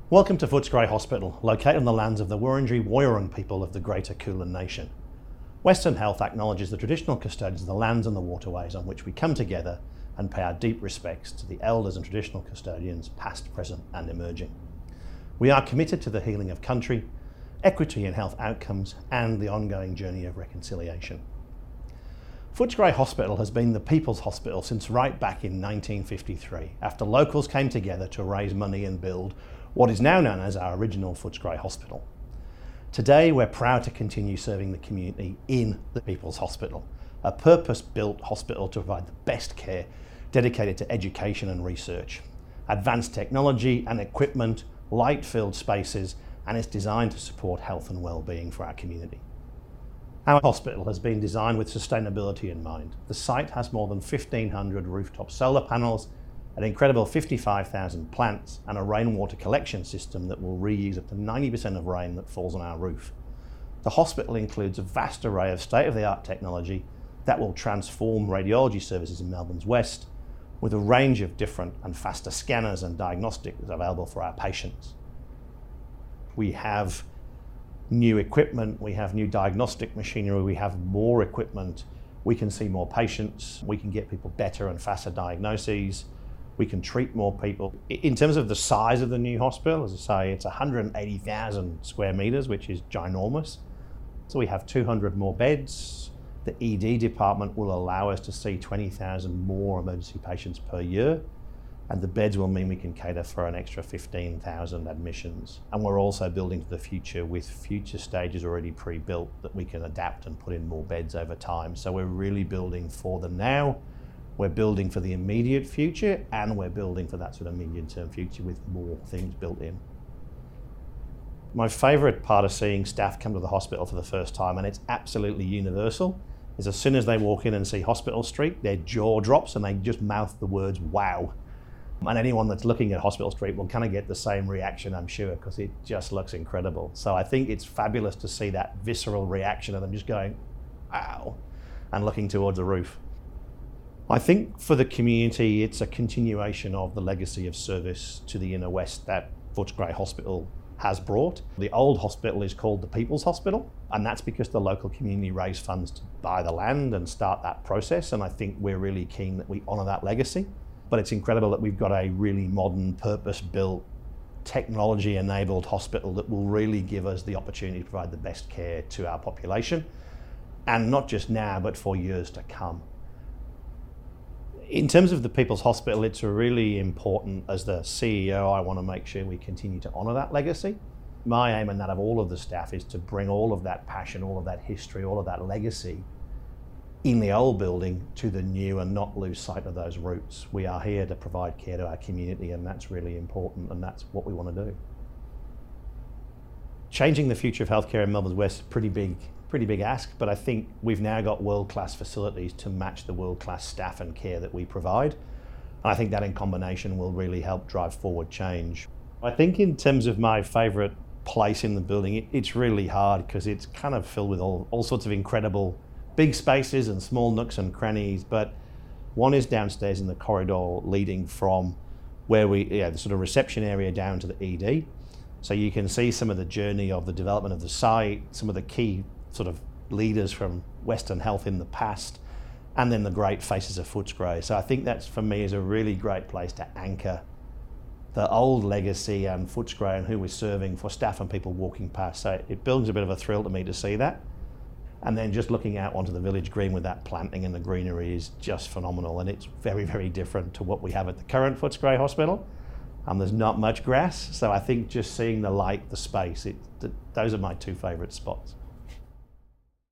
Welcome to Footscray Hospital, located on the lands of the Wurundjeri Woiwurrung people of the Greater Kulin Nation. Western Health acknowledges the traditional custodians of the lands and the waterways on which we come together and pay our deep respects to the elders and traditional custodians, past, present and emerging. We are committed to the healing of country, equity in health outcomes and the ongoing journey of reconciliation. Footscray Hospital has been the People's Hospital since right back in 1953, after locals came together to raise money and build what is now known as our original Footscray Hospital. Today we're proud to continue serving the community in the People's Hospital, a purpose-built hospital to provide the best care dedicated to education and research, advanced technology and equipment, light-filled spaces, and it's designed to support health and well-being for our community. Our hospital has been designed with sustainability in mind. The site has more than 1,500 rooftop solar panels, an incredible 55,000 plants and a rainwater collection system that will reuse up to 90% of rain that falls on our roof. The hospital includes a vast array of state-of-the-art technology that will transform radiology services in Melbourne's West, with a range of different and faster scanners and diagnostics available for our patients. We have new equipment, we have new diagnostic machinery, we have more equipment, we can see more patients, we can get people better and faster diagnoses, we can treat more people. In terms of the size of the new hospital, as I say, it's 180,000 square metres, which is ginormous. So we have 200 more beds. The ED department will allow us to see 20,000 more emergency patients per year. And the beds will mean we can cater for an extra 15,000 admissions. And we're also building for the future with future stages already pre-built that we can adapt and put in more beds over time. So we're really building for the now. We're building for the immediate future, and we're building for that sort of medium-term future with more things built in. My favourite part of seeing staff come to the hospital for the first time, and it's absolutely universal, is as soon as they walk in and see Hospital Street, their jaw drops and they just mouth the words, wow. And anyone that's looking at Hospital Street will kind of get the same reaction, I'm sure, because it just looks incredible. So I think it's fabulous to see that visceral reaction of them just going, wow, and looking towards the roof. I think for the community, it's a continuation of the legacy of service to the inner west that Footscray Hospital has brought. The old hospital is called the People's Hospital, and that's because the local community raised funds to buy the land and start that process, and I think we're really keen that we honour that legacy. But it's incredible that we've got a really modern, purpose-built, technology-enabled hospital that will really give us the opportunity to provide the best care to our population, and not just now, but for years to come. In terms of the People's Hospital, it's really important. As the CEO, I want to make sure we continue to honour that legacy. My aim and that of all of the staff is to bring all of that passion, all of that history, all of that legacy in the old building to the new and not lose sight of those roots. We are here to provide care to our community, and that's really important, and that's what we want to do. Changing the future of healthcare in Melbourne's West is pretty big ask, but I think we've now got world-class facilities to match the world-class staff and care that we provide. And I think that in combination will really help drive forward change. I think in terms of my favourite place in the building, it's really hard because it's kind of filled with all sorts of incredible big spaces and small nooks and crannies, but one is downstairs in the corridor leading from where the sort of reception area down to the ED. So you can see some of the journey of the development of the site, some of the key sort of leaders from Western Health in the past, and then the great faces of Footscray. So I think that's, for me, is a really great place to anchor the old legacy and Footscray and who we're serving for staff and people walking past. So it builds a bit of a thrill to me to see that. And then just looking out onto the village green with that planting and the greenery is just phenomenal. And it's very, very different to what we have at the current Footscray Hospital. There's not much grass. So I think just seeing the light, the space, those are my two favourite spots.